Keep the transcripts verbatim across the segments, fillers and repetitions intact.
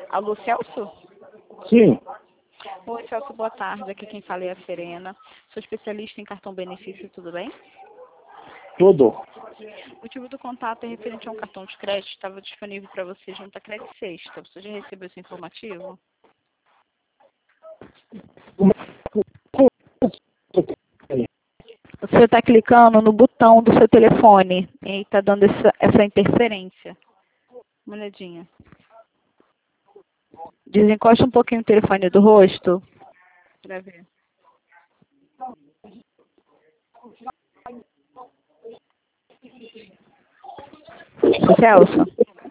Alô, Celso? Sim. Oi, Celso, boa tarde. Aqui quem fala é a Serena. Sou especialista em cartão benefício, tudo bem? Tudo. O motivo do contato é referente a um cartão de crédito. Estava disponível para você junto à Crédito Sexta. Você já recebeu esse informativo? Você está clicando no botão do seu telefone e está dando essa, essa interferência. Uma olhadinha. Desencosta um pouquinho o telefone do rosto para ver. Celso?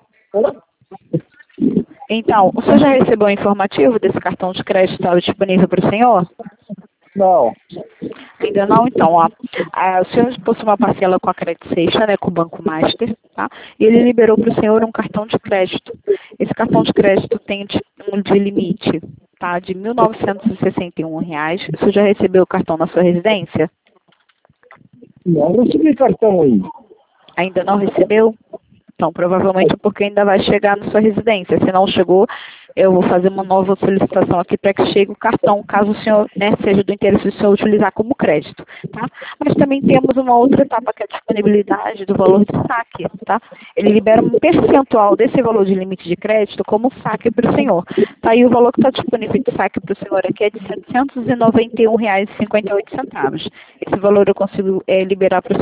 Então, o senhor já recebeu o informativo desse cartão de crédito que estava disponível para o senhor? Não. Ainda não? Então, ó, a, o senhor possui uma parcela com a Crédito Sexta, né, com o Banco Master, tá? E ele liberou para o senhor um cartão de crédito. Esse cartão de crédito tem de, um de limite, tá? De mil novecentos e sessenta e um reais. O senhor já recebeu o cartão na sua residência? Não recebi cartão aí. Ainda não recebeu? Então, provavelmente porque ainda vai chegar na sua residência. Se não chegou, eu vou fazer uma nova solicitação aqui para que chegue o cartão, caso o senhor, né, seja do interesse do senhor utilizar como crédito, tá? Mas também temos uma outra etapa, que é a disponibilidade do valor de saque, tá? Ele libera um percentual desse valor de limite de crédito como saque para o senhor. Tá aí o valor que está disponível de saque para o senhor aqui é de setecentos e noventa e um reais e cinquenta e oito centavos. Esse valor eu consigo é, liberar para o